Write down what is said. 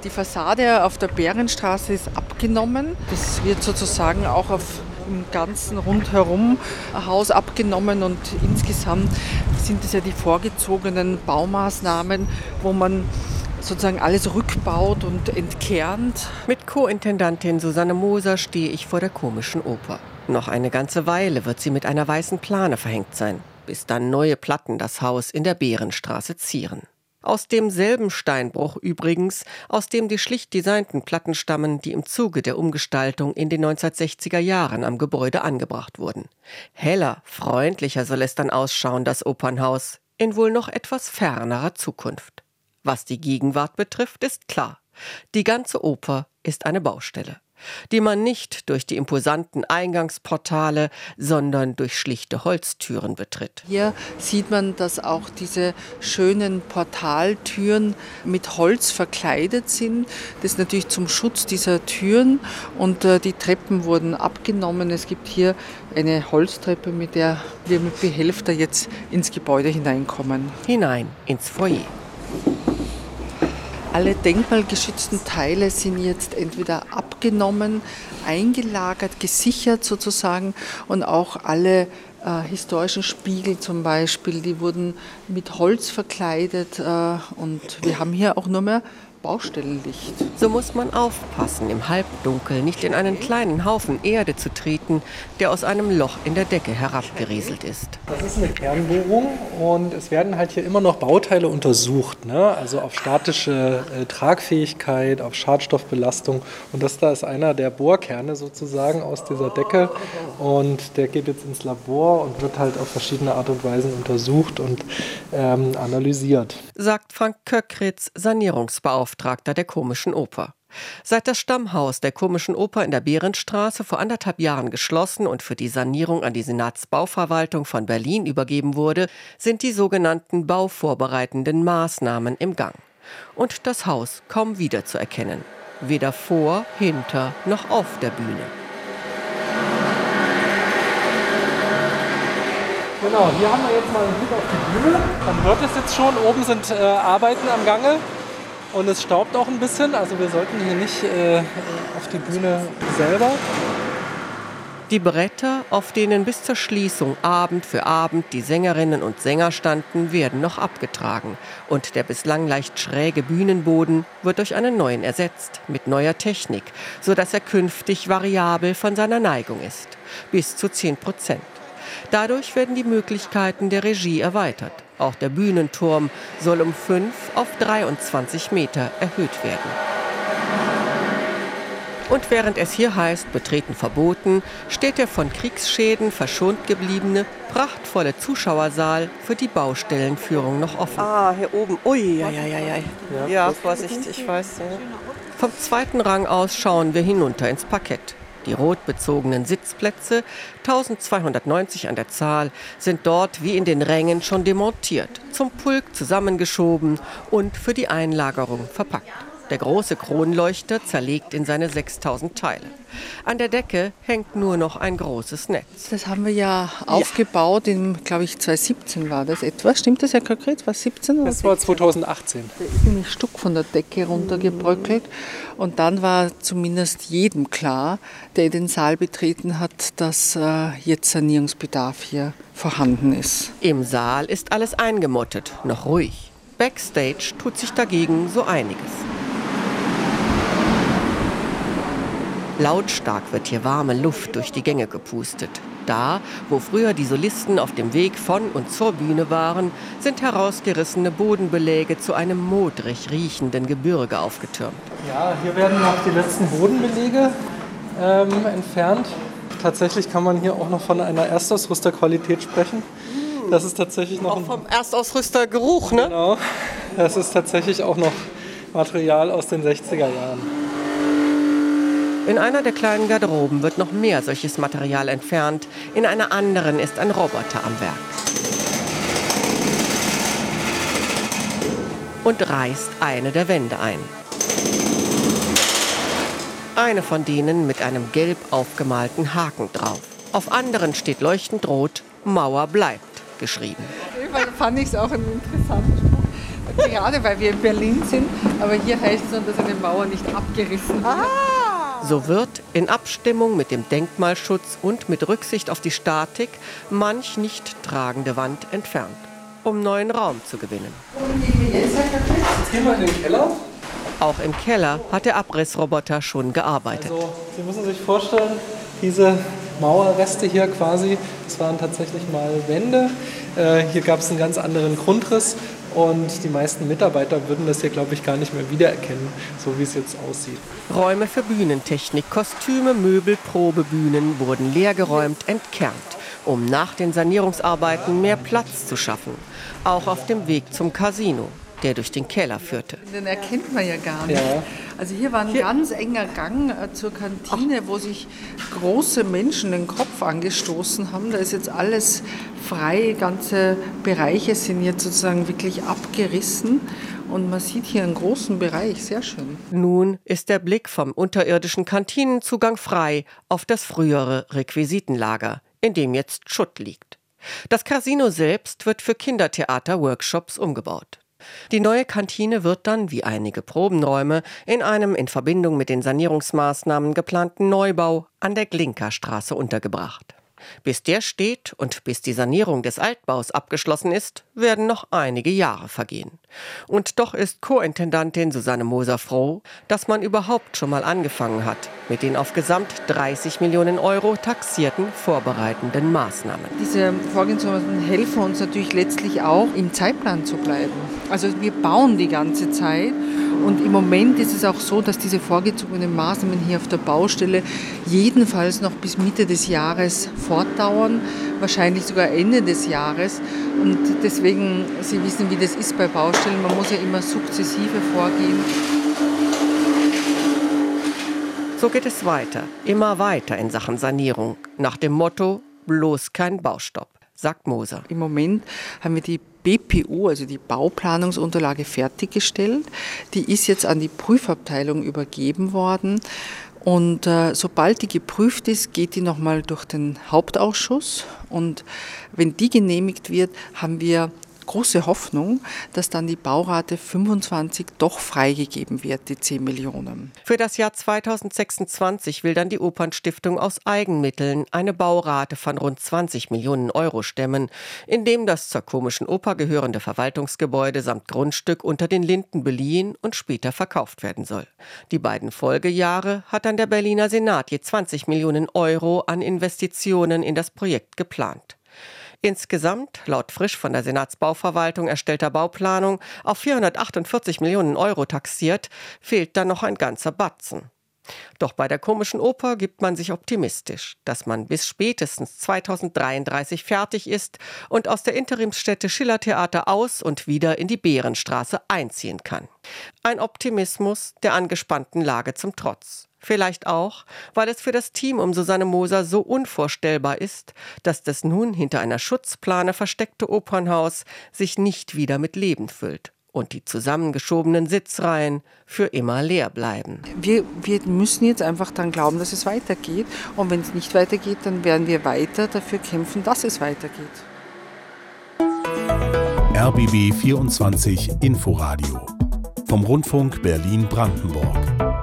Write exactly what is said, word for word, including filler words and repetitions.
Die Fassade auf der Bärenstraße ist abgenommen. Das wird sozusagen auch auf im ganzen rundherum Haus abgenommen und insgesamt sind es ja die vorgezogenen Baumaßnahmen, wo man sozusagen alles rückbaut und entkernt. Mit Co-Intendantin Susanne Moser stehe ich vor der Komischen Oper. Noch eine ganze Weile wird sie mit einer weißen Plane verhängt sein, bis dann neue Platten das Haus in der Bärenstraße zieren. Aus demselben Steinbruch übrigens, aus dem die schlicht designten Platten stammen, die im Zuge der Umgestaltung in den neunzehnhundertsechziger Jahren am Gebäude angebracht wurden. Heller, freundlicher soll es dann ausschauen, das Opernhaus, in wohl noch etwas fernerer Zukunft. Was die Gegenwart betrifft, ist klar. Die ganze Oper ist eine Baustelle, die man nicht durch die imposanten Eingangsportale, sondern durch schlichte Holztüren betritt. Hier sieht man, dass auch diese schönen Portaltüren mit Holz verkleidet sind. Das ist natürlich zum Schutz dieser Türen und äh, die Treppen wurden abgenommen. Es gibt hier eine Holztreppe, mit der wir mit Behelfter jetzt ins Gebäude hineinkommen. Hinein ins Foyer. Alle denkmalgeschützten Teile sind jetzt entweder abgenommen, eingelagert, gesichert sozusagen und auch alle äh, historischen Spiegel zum Beispiel, die wurden mit Holz verkleidet äh, und wir haben hier auch nur mehr Baustellenlicht. So muss man aufpassen, im Halbdunkel nicht in einen kleinen Haufen Erde zu treten, der aus einem Loch in der Decke herabgerieselt ist. Das ist eine Kernbohrung und es werden halt hier immer noch Bauteile untersucht, ne? Also auf statische äh, Tragfähigkeit, auf Schadstoffbelastung. Und das da ist einer der Bohrkerne sozusagen aus dieser Decke und der geht jetzt ins Labor und wird halt auf verschiedene Art und Weisen untersucht und ähm, analysiert. Sagt Frank Köckritz, Sanierungsbeauftragter der Komischen Oper. Seit das Stammhaus der Komischen Oper in der Bärenstraße vor anderthalb Jahren geschlossen und für die Sanierung an die Senatsbauverwaltung von Berlin übergeben wurde, sind die sogenannten bauvorbereitenden Maßnahmen im Gang. Und das Haus kaum wiederzuerkennen. Weder vor, hinter noch auf der Bühne. Genau, hier haben wir jetzt mal einen Blick auf die Bühne. Man hört es jetzt schon, oben sind äh, Arbeiten am Gange. Und es staubt auch ein bisschen, also wir sollten hier nicht äh, auf die Bühne selber. Die Bretter, auf denen bis zur Schließung Abend für Abend die Sängerinnen und Sänger standen, werden noch abgetragen. Und der bislang leicht schräge Bühnenboden wird durch einen neuen ersetzt, mit neuer Technik, sodass er künftig variabel von seiner Neigung ist, bis zu zehn Prozent. Dadurch werden die Möglichkeiten der Regie erweitert. Auch der Bühnenturm soll um fünf auf dreiundzwanzig Meter erhöht werden. Und während es hier heißt, Betreten verboten, steht der von Kriegsschäden verschont gebliebene, prachtvolle Zuschauersaal für die Baustellenführung noch offen. Ah, hier oben. Ui, ja, ja, ja, ja. Ja, Vorsicht, ich weiß. Ja. Vom zweiten Rang aus schauen wir hinunter ins Parkett. Die rot bezogenen Sitzplätze, eintausendzweihundertneunzig an der Zahl, sind dort wie in den Rängen schon demontiert, zum Pulk zusammengeschoben und für die Einlagerung verpackt. Der große Kronleuchter zerlegt in seine sechstausend Teile. An der Decke hängt nur noch ein großes Netz. Das haben wir ja aufgebaut, in, glaube ich, zweitausendsiebzehn war das etwa. Stimmt das, Herr Köckritz? War es siebzehn oder Das war zweitausendachtzehn. Da ist nämlich ein Stück von der Decke runtergebröckelt. Und dann war zumindest jedem klar, der den Saal betreten hat, dass äh, jetzt Sanierungsbedarf hier vorhanden ist. Im Saal ist alles eingemottet, noch ruhig. Backstage tut sich dagegen so einiges. Lautstark wird hier warme Luft durch die Gänge gepustet. Da, wo früher die Solisten auf dem Weg von und zur Bühne waren, sind herausgerissene Bodenbeläge zu einem modrig riechenden Gebirge aufgetürmt. Ja, hier werden noch die letzten Bodenbeläge ähm, entfernt. Tatsächlich kann man hier auch noch von einer Erstausrüsterqualität sprechen. Das ist tatsächlich noch auch vom Erstausrüstergeruch, ne? Genau. Das ist tatsächlich auch noch Material aus den sechziger Jahren. In einer der kleinen Garderoben wird noch mehr solches Material entfernt. In einer anderen ist ein Roboter am Werk. Und reißt eine der Wände ein. Eine von denen mit einem gelb aufgemalten Haken drauf. Auf anderen steht leuchtend rot, Mauer bleibt geschrieben. Auf jeden Fall fand ich es auch einen interessanten Spruch. Gerade weil wir in Berlin sind, aber hier heißt es nur, dass eine Mauer nicht abgerissen wird. Ah. So wird in Abstimmung mit dem Denkmalschutz und mit Rücksicht auf die Statik manch nicht tragende Wand entfernt, um neuen Raum zu gewinnen. Jetzt gehen wir in den Keller. Auch im Keller hat der Abrissroboter schon gearbeitet. Also, Sie müssen sich vorstellen, diese Mauerreste hier quasi, das waren tatsächlich mal Wände. Äh, hier gab es einen ganz anderen Grundriss und die meisten Mitarbeiter würden das hier, glaube ich, gar nicht mehr wiedererkennen, so wie es jetzt aussieht. Räume für Bühnentechnik, Kostüme, Möbel, Probebühnen wurden leergeräumt, entkernt, um nach den Sanierungsarbeiten mehr Platz zu schaffen. Auch auf dem Weg zum Casino, der durch den Keller führte. Den erkennt man ja gar nicht. Ja. Also hier war ein Hier. ganz enger Gang äh, zur Kantine, wo sich große Menschen den Kopf angestoßen haben. Da ist jetzt alles frei, ganze Bereiche sind jetzt sozusagen wirklich abgerissen. Und man sieht hier einen großen Bereich, sehr schön. Nun ist der Blick vom unterirdischen Kantinenzugang frei auf das frühere Requisitenlager, in dem jetzt Schutt liegt. Das Casino selbst wird für Kindertheater-Workshops umgebaut. Die neue Kantine wird dann, wie einige Probenräume, in einem in Verbindung mit den Sanierungsmaßnahmen geplanten Neubau an der Glinka-Straße untergebracht. Bis der steht und bis die Sanierung des Altbaus abgeschlossen ist, werden noch einige Jahre vergehen. Und doch ist Co-Intendantin Susanne Moser froh, dass man überhaupt schon mal angefangen hat mit den auf gesamt dreißig Millionen Euro taxierten vorbereitenden Maßnahmen. Diese Vorgehensweisen helfen uns natürlich letztlich auch, im Zeitplan zu bleiben. Also wir bauen die ganze Zeit und im Moment ist es auch so, dass diese vorgezogenen Maßnahmen hier auf der Baustelle jedenfalls noch bis Mitte des Jahres fortdauern, wahrscheinlich sogar Ende des Jahres. Und deswegen, Sie wissen, wie das ist bei Baustellen, man muss ja immer sukzessive vorgehen. So geht es weiter, immer weiter in Sachen Sanierung, nach dem Motto, bloß kein Baustopp, sagt Moser. Im Moment haben wir die B P U, also die Bauplanungsunterlage, fertiggestellt. Die ist jetzt an die Prüfabteilung übergeben worden. Und äh, sobald die geprüft ist, geht die nochmal durch den Hauptausschuss. Und wenn die genehmigt wird, haben wir große Hoffnung, dass dann die Baurate fünfundzwanzig doch freigegeben wird, die zehn Millionen. Für das Jahr zweitausendsechsundzwanzig will dann die Opernstiftung aus Eigenmitteln eine Baurate von rund zwanzig Millionen Euro stemmen, indem das zur Komischen Oper gehörende Verwaltungsgebäude samt Grundstück unter den Linden beliehen und später verkauft werden soll. Die beiden Folgejahre hat dann der Berliner Senat je zwanzig Millionen Euro an Investitionen in das Projekt geplant. Insgesamt, laut frisch von der Senatsbauverwaltung erstellter Bauplanung, auf vierhundertachtundvierzig Millionen Euro taxiert, fehlt dann noch ein ganzer Batzen. Doch bei der Komischen Oper gibt man sich optimistisch, dass man bis spätestens zweitausenddreiunddreißig fertig ist und aus der Interimsstätte Schillertheater aus und wieder in die Berenstraße einziehen kann. Ein Optimismus der angespannten Lage zum Trotz. Vielleicht auch, weil es für das Team um Susanne Moser so unvorstellbar ist, dass das nun hinter einer Schutzplane versteckte Opernhaus sich nicht wieder mit Leben füllt und die zusammengeschobenen Sitzreihen für immer leer bleiben. Wir, wir müssen jetzt einfach dann glauben, dass es weitergeht. Und wenn es nicht weitergeht, dann werden wir weiter dafür kämpfen, dass es weitergeht. R B B vierundzwanzig Inforadio vom Rundfunk Berlin-Brandenburg.